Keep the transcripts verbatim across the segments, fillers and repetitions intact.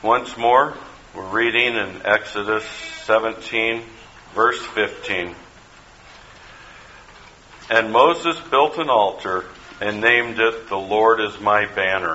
Once more, we're reading in Exodus seventeen, verse fifteen. And Moses built an altar and named it, "The Lord is my banner."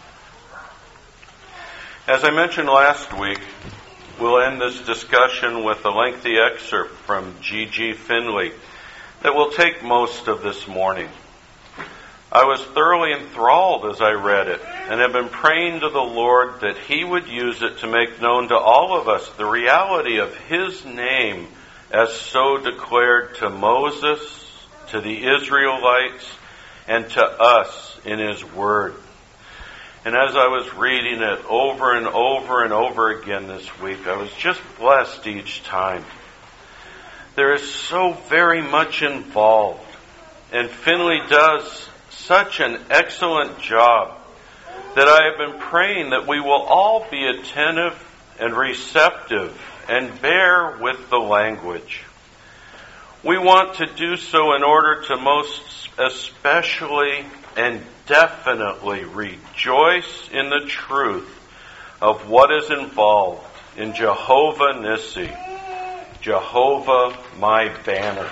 As I mentioned last week, we'll end this discussion with a lengthy excerpt from G G Finley that will take most of this morning. I was thoroughly enthralled as I read it, and have been praying to the Lord that He would use it to make known to all of us the reality of His name as so declared to Moses, to the Israelites, and to us in His Word. And as I was reading it over and over and over again this week, I was just blessed each time. There is so very much involved, and Finley does such an excellent job that I have been praying that we will all be attentive and receptive and bear with the language. We want to do so in order to most especially and definitely rejoice in the truth of what is involved in Jehovah Nissi, Jehovah my banner.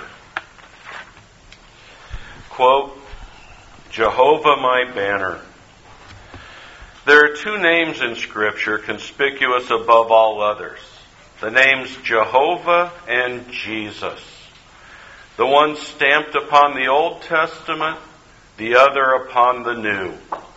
Quote, Jehovah my banner. There are two names in Scripture conspicuous above all others. The names Jehovah and Jesus. The one stamped upon the Old Testament, the other upon the New.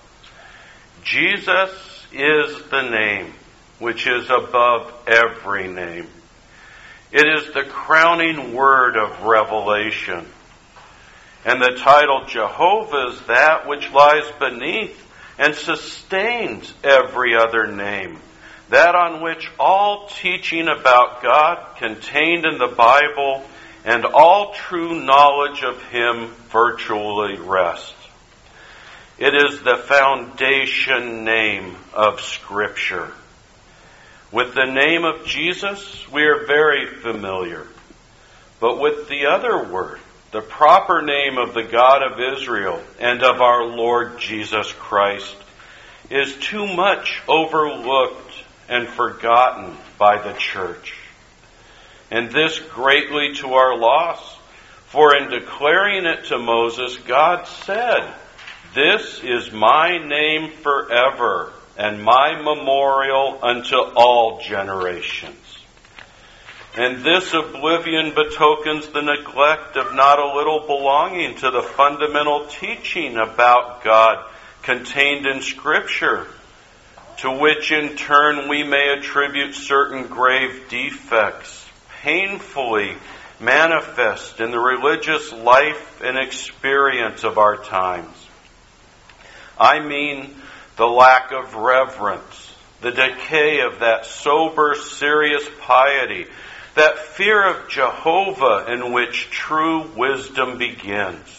Jesus is the name which is above every name. It is the crowning word of revelation. And the title Jehovah is that which lies beneath and sustains every other name. That on which all teaching about God contained in the Bible and all true knowledge of Him virtually rest. It is the foundation name of Scripture. With the name of Jesus, we are very familiar. But with the other word, the proper name of the God of Israel and of our Lord Jesus Christ, is too much overlooked and forgotten by the church. And this greatly to our loss, for in declaring it to Moses, God said, "This is my name forever, and my memorial unto all generations." And this oblivion betokens the neglect of not a little belonging to the fundamental teaching about God contained in Scripture, to which in turn we may attribute certain grave defects, painfully manifest in the religious life and experience of our times. I mean the lack of reverence, the decay of that sober, serious piety, that fear of Jehovah in which true wisdom begins.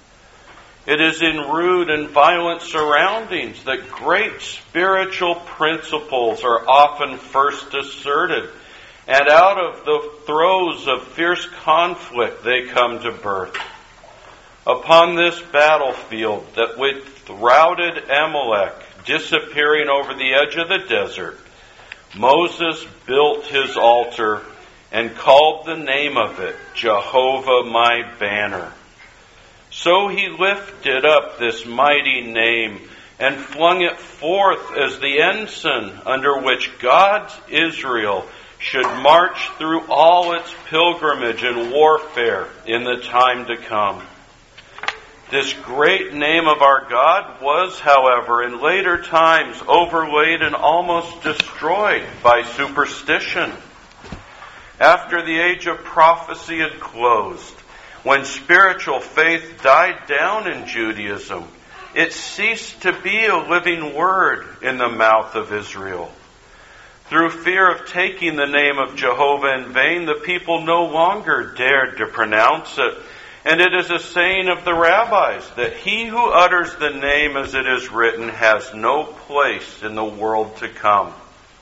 It is in rude and violent surroundings that great spiritual principles are often first asserted, and out of the throes of fierce conflict they come to birth. Upon this battlefield that with routed Amalek disappearing over the edge of the desert, Moses built his altar and called the name of it Jehovah my banner. So he lifted up this mighty name and flung it forth as the ensign under which God's Israel should march through all its pilgrimage and warfare in the time to come. This great name of our God was, however, in later times overlaid and almost destroyed by superstition. After the age of prophecy had closed, when spiritual faith died down in Judaism, it ceased to be a living word in the mouth of Israel. Through fear of taking the name of Jehovah in vain, the people no longer dared to pronounce it. And it is a saying of the rabbis that he who utters the name as it is written has no place in the world to come.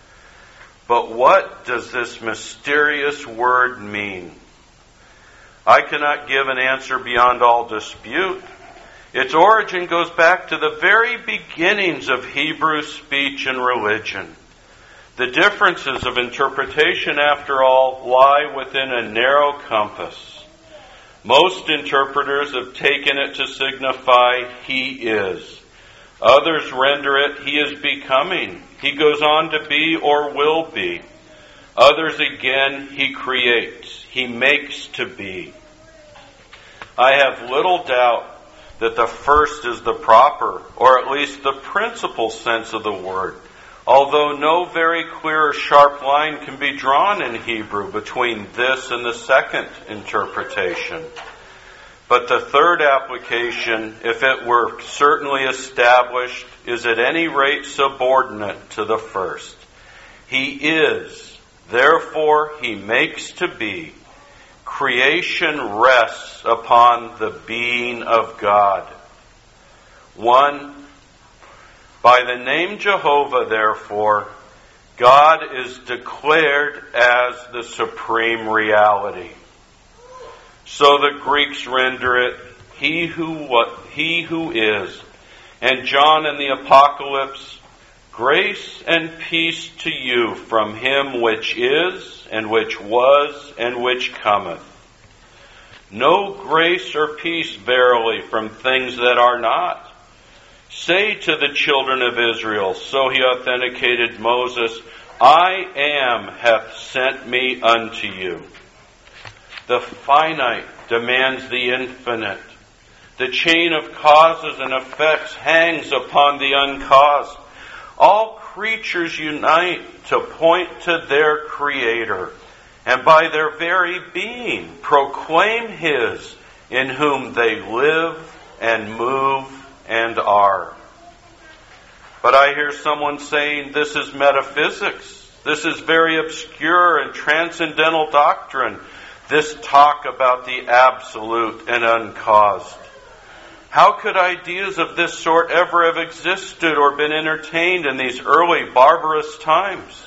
But what does this mysterious word mean? I cannot give an answer beyond all dispute. Its origin goes back to the very beginnings of Hebrew speech and religion. The differences of interpretation, after all, lie within a narrow compass. Most interpreters have taken it to signify He is. Others render it He is becoming. He goes on to be or will be. Others again, He creates. He makes to be. I have little doubt that the first is the proper, or at least the principal sense of the word, although no very clear or sharp line can be drawn in Hebrew between this and the second interpretation. But the third application, if it were certainly established, is at any rate subordinate to the first. He is, therefore He makes to be. Creation rests upon the being of God. One, by the name Jehovah, therefore, God is declared as the supreme reality. So the Greeks render it, He who what He who is. And John in the Apocalypse, grace and peace to you from Him which is, and which was, and which cometh. No grace or peace verily from things that are not. Say to the children of Israel, so He authenticated Moses, I am hath sent me unto you. The finite demands the infinite. The chain of causes and effects hangs upon the uncaused. All creatures unite to point to their Creator, and by their very being proclaim His, in whom they live and move and are. But I hear someone saying this is metaphysics. This is very obscure and transcendental doctrine. This talk about the absolute and uncaused. How could ideas of this sort ever have existed or been entertained in these early barbarous times?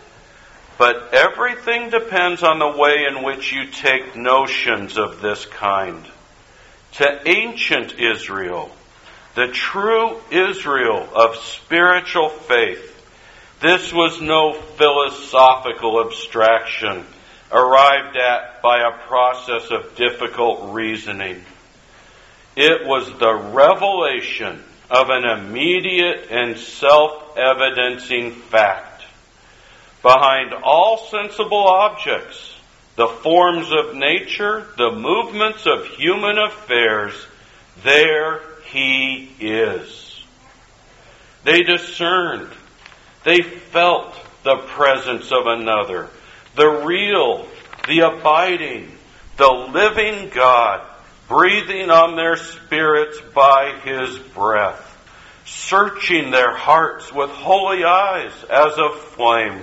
But everything depends on the way in which you take notions of this kind. To ancient Israel, the true Israel of spiritual faith, this was no philosophical abstraction arrived at by a process of difficult reasoning. It was the revelation of an immediate and self-evidencing fact. Behind all sensible objects, the forms of nature, the movements of human affairs, there He is. They discerned, they felt the presence of another, the real, the abiding, the living God, breathing on their spirits by His breath, searching their hearts with holy eyes as of flame.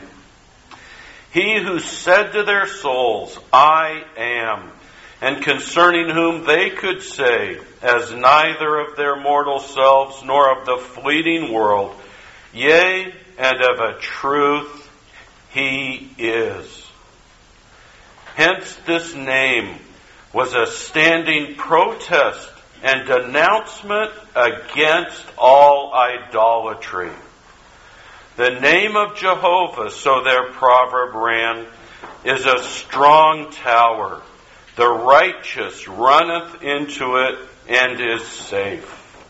He who said to their souls, I am, and concerning whom they could say, as neither of their mortal selves nor of the fleeting world, yea, and of a truth, He is. Hence this name was a standing protest and denouncement against all idolatry. The name of Jehovah, so their proverb ran, is a strong tower. The righteous runneth into it and is safe.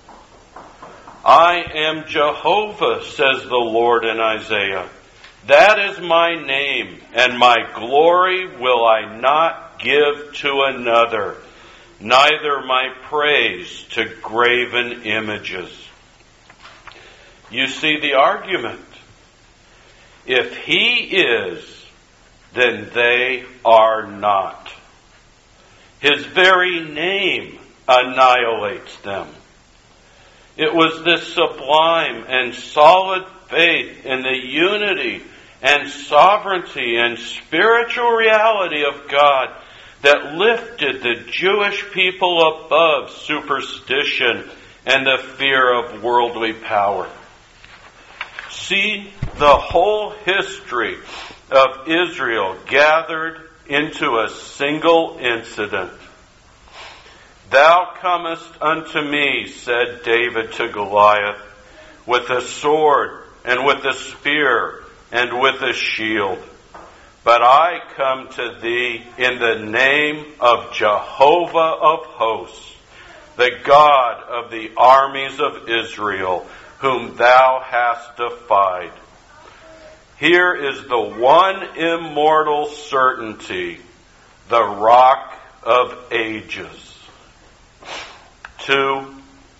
I am Jehovah, says the Lord in Isaiah. That is my name, and my glory will I not give to another, neither my praise to graven images. You see the argument. If He is, then they are not. His very name annihilates them. It was this sublime and solid faith in the unity and sovereignty and spiritual reality of God that lifted the Jewish people above superstition and the fear of worldly power. See the whole history of Israel gathered into a single incident. Thou comest unto me, said David to Goliath, with a sword and with a spear, and with a shield. But I come to thee in the name of Jehovah of hosts, the God of the armies of Israel, whom thou hast defied. Here is the one immortal certainty, the Rock of Ages. Two,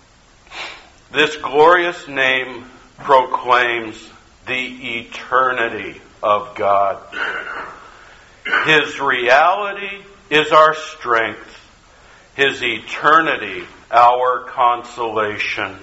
this glorious name proclaims the eternity of God. His reality is our strength. His eternity, our consolation.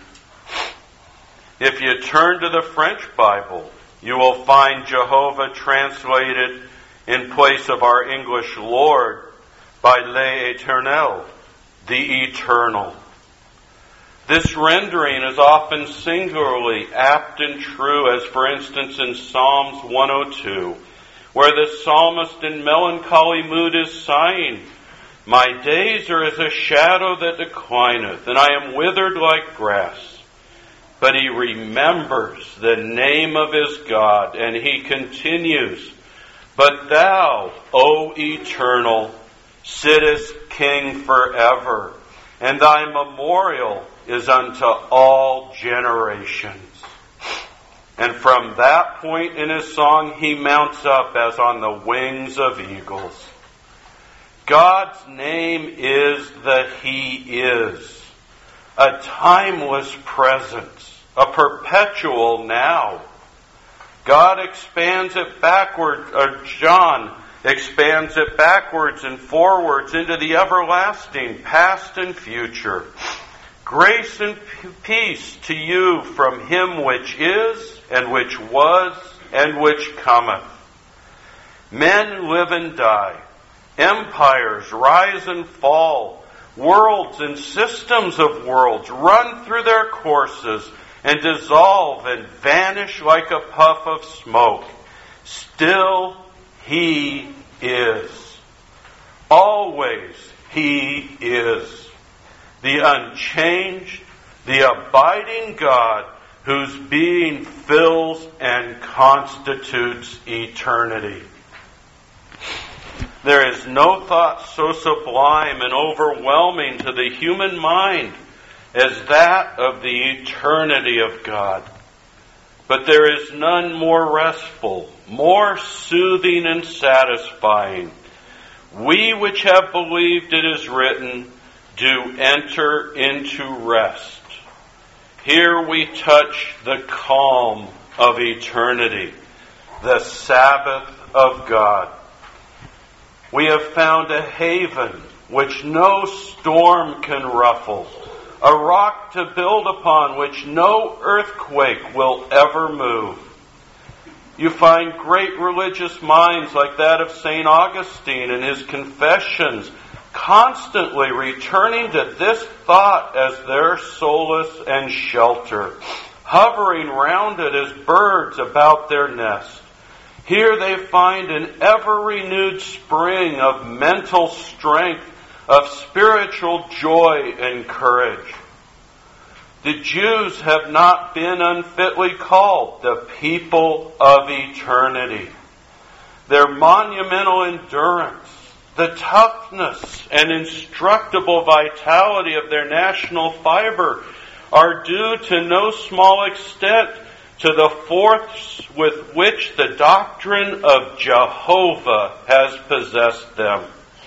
If you turn to the French Bible, you will find Jehovah translated in place of our English Lord by L'Éternel, the Eternal. This rendering is often singularly apt and true, as for instance in Psalms one oh two, where the psalmist in melancholy mood is sighing, "My days are as a shadow that declineth, and I am withered like grass." But he remembers the name of his God, and he continues, "But thou, O Eternal, sittest King forever, and thy memorial is unto all generations." And from that point in his song, he mounts up as on the wings of eagles. God's name is the He is, a timeless presence, a perpetual now. God expands it backward, or John expands it backwards and forwards into the everlasting, past and future. Grace and peace to you from him which is, and which was, and which cometh. Men live and die. Empires rise and fall. Worlds and systems of worlds run through their courses and dissolve and vanish like a puff of smoke. Still He is. Always He is. The unchanged, the abiding God whose being fills and constitutes eternity. There is no thought so sublime and overwhelming to the human mind as that of the eternity of God. But there is none more restful, more soothing and satisfying. We which have believed it is written, do enter into rest. Here we touch the calm of eternity, the Sabbath of God. We have found a haven which no storm can ruffle, a rock to build upon which no earthquake will ever move. You find great religious minds like that of Saint Augustine in his Confessions, constantly returning to this thought as their solace and shelter, hovering round it as birds about their nest. Here they find an ever-renewed spring of mental strength, of spiritual joy and courage. The Jews have not been unfitly called the people of eternity. Their monumental endurance, the toughness and indestructible vitality of their national fiber are due to no small extent to the force with which the doctrine of Jehovah has possessed them.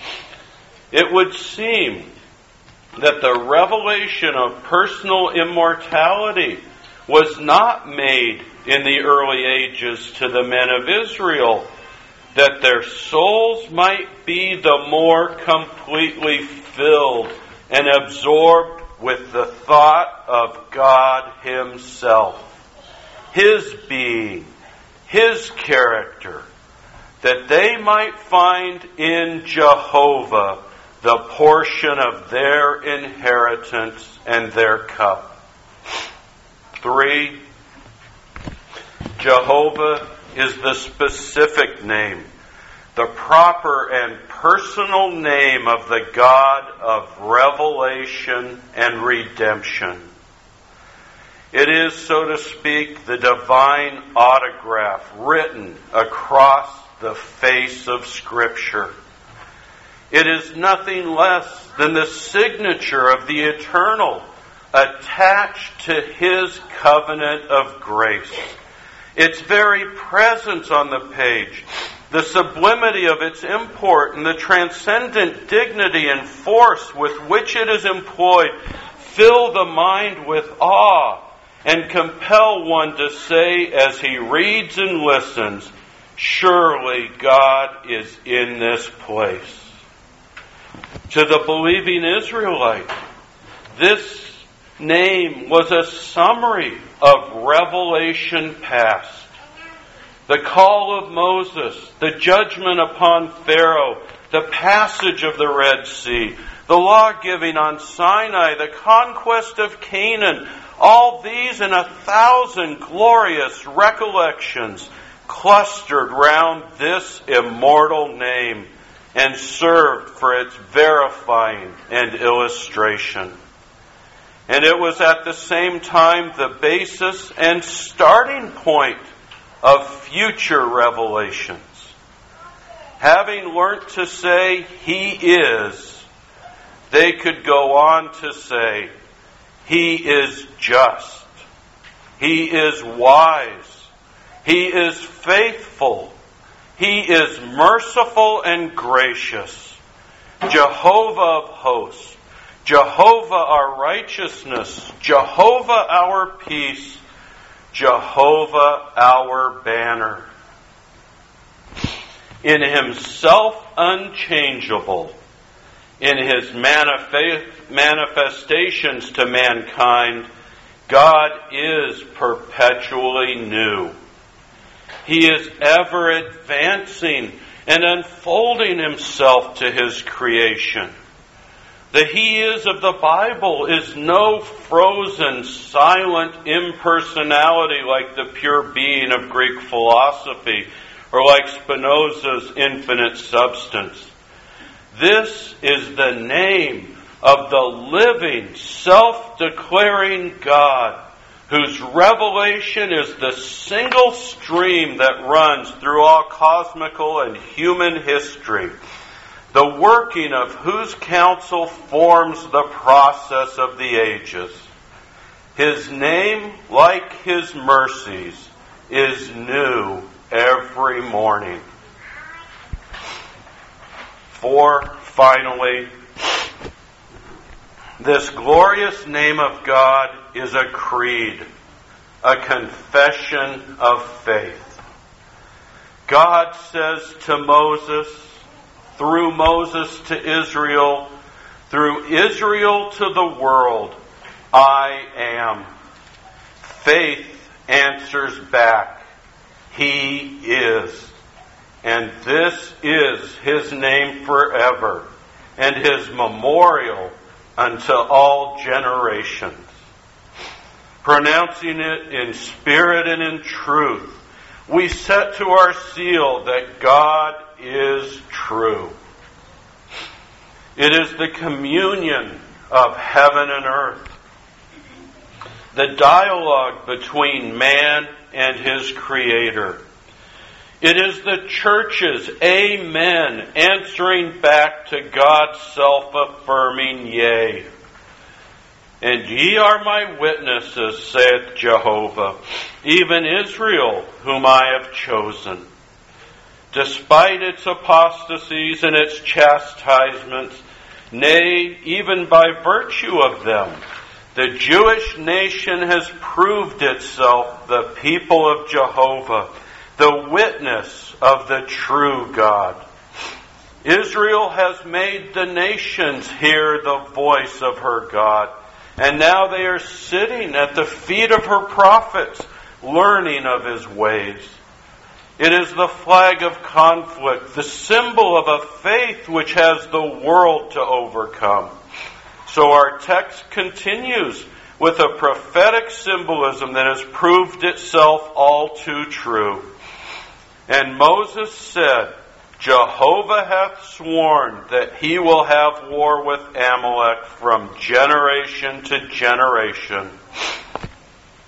It would seem that the revelation of personal immortality was not made in the early ages to the men of Israel, that their souls might be the more completely filled and absorbed with the thought of God Himself, His being, His character, that they might find in Jehovah the portion of their inheritance and their cup. Three, Jehovah is the specific name, the proper and personal name of the God of revelation and redemption. It is, so to speak, the divine autograph written across the face of Scripture. It is nothing less than the signature of the eternal attached to His covenant of grace. Its very presence on the page, the sublimity of its import, and the transcendent dignity and force with which it is employed fill the mind with awe and compel one to say as he reads and listens, surely God is in this place. To the believing Israelite, this name was a summary of revelation past. The call of Moses, the judgment upon Pharaoh, the passage of the Red Sea, the law giving on Sinai, the conquest of Canaan, all these and a thousand glorious recollections clustered round this immortal name and served for its verifying and illustration. And it was at the same time the basis and starting point of future revelations. Having learnt to say, He is, they could go on to say, He is just, He is wise, He is faithful, He is merciful and gracious, Jehovah of hosts, Jehovah our righteousness, Jehovah our peace, Jehovah our banner. In Himself unchangeable, in His manifest, manifestations to mankind, God is perpetually new. He is ever advancing and unfolding Himself to His creation. The He is of the Bible is no frozen, silent impersonality like the pure being of Greek philosophy or like Spinoza's infinite substance. This is the name of the living, self-declaring God, whose revelation is the single stream that runs through all cosmical and human history, the working of whose counsel forms the process of the ages. His name, like His mercies, is new every morning. For, finally, this glorious name of God is a creed, a confession of faith. God says to Moses, through Moses to Israel, through Israel to the world, I am. Faith answers back, He is. And this is His name forever, and His memorial unto all generations. Pronouncing it in spirit and in truth, we set to our seal that God is true. It is the communion of heaven and earth, the dialogue between man and his Creator. It is the church's amen answering back to God's self-affirming yea. And ye are my witnesses, saith Jehovah, even Israel, whom I have chosen. Despite its apostasies and its chastisements, nay, even by virtue of them, the Jewish nation has proved itself the people of Jehovah, the witness of the true God. Israel has made the nations hear the voice of her God, and now they are sitting at the feet of her prophets, learning of His ways. It is the flag of conflict, the symbol of a faith which has the world to overcome. So our text continues with a prophetic symbolism that has proved itself all too true. And Moses said, Jehovah hath sworn that He will have war with Amalek from generation to generation.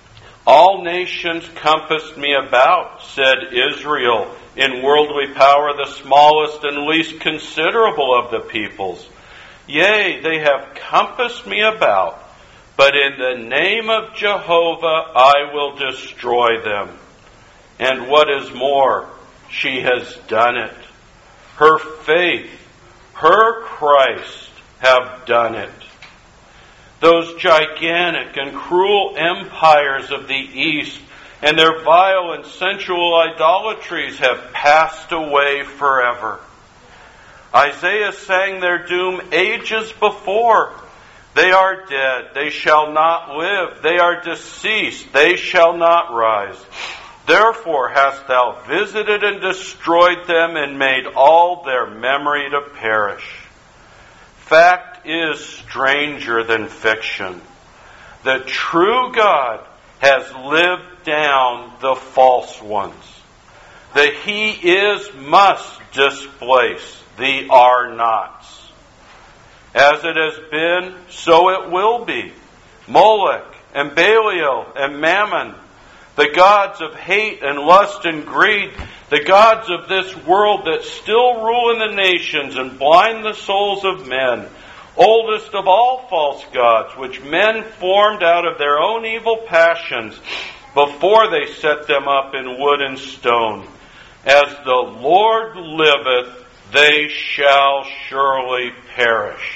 All nations compassed me about, said Israel, in worldly power the smallest and least considerable of the peoples. Yea, they have compassed me about, but in the name of Jehovah I will destroy them. And what is more, she has done it. Her faith, her Christ have done it. Those gigantic and cruel empires of the East and their vile and sensual idolatries have passed away forever. Isaiah sang their doom ages before. They are dead, they shall not live. They are deceased, they shall not rise. Therefore hast thou visited and destroyed them and made all their memory to perish. Fact is stranger than fiction. The true God has lived down the false ones. The He is must displace the are nots. As it has been, so it will be. Molech and Belial and Mammon, the gods of hate and lust and greed, the gods of this world that still rule in the nations and blind the souls of men, oldest of all false gods, which men formed out of their own evil passions before they set them up in wood and stone. As the Lord liveth, they shall surely perish.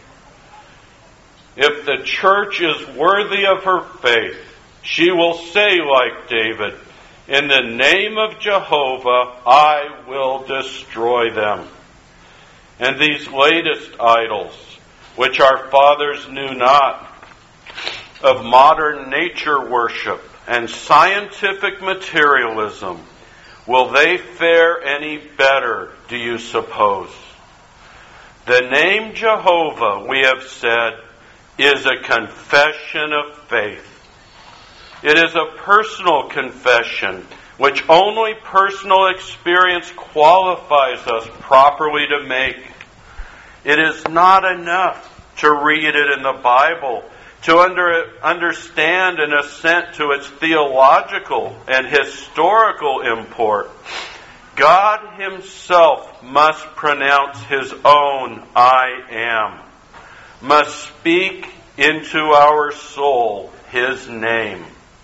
If the church is worthy of her faith, she will say like David, in the name of Jehovah, I will destroy them. And these latest idols, which our fathers knew not, of modern nature worship and scientific materialism, will they fare any better, do you suppose? The name Jehovah, we have said, is a confession of faith. It is a personal confession, which only personal experience qualifies us properly to make. It is not enough to read it in the Bible, to under, understand and assent to its theological and historical import. God Himself must pronounce His own I am, must speak into our soul His name.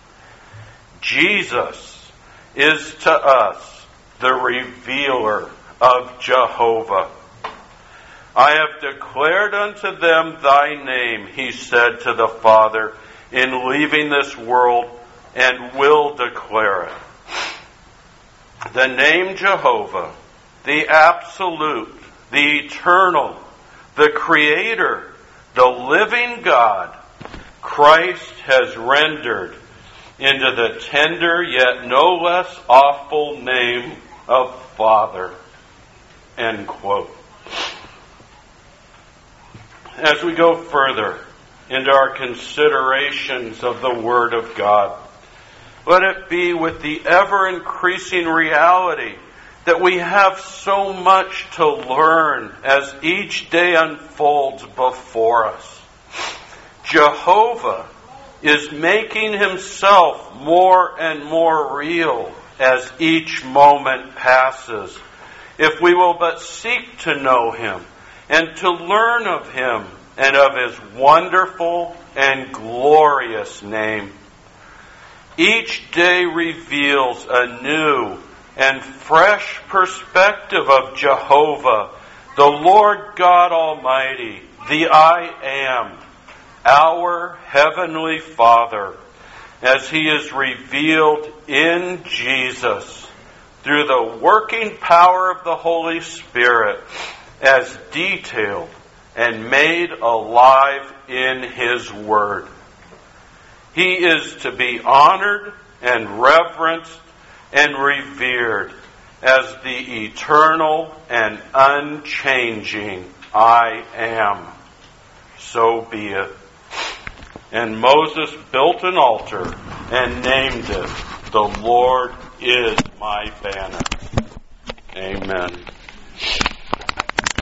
Jesus is to us the revealer of Jehovah. I have declared unto them thy name, He said to the Father, in leaving this world, and will declare it. The name Jehovah, the absolute, the eternal, the Creator, the living God, Christ has rendered into the tender yet no less awful name of Father. End quote. As we go further into our considerations of the Word of God, let it be with the ever-increasing reality that we have so much to learn as each day unfolds before us. Jehovah is making Himself more and more real as each moment passes, if we will but seek to know Him and to learn of Him and of His wonderful and glorious name. Each day reveals a new and fresh perspective of Jehovah, the Lord God Almighty, the I Am, our Heavenly Father, as He is revealed in Jesus through the working power of the Holy Spirit, as detailed and made alive in His Word. He is to be honored and reverenced and revered as the eternal and unchanging I Am. So be it. And Moses built an altar and named it, The Lord is my banner. Amen.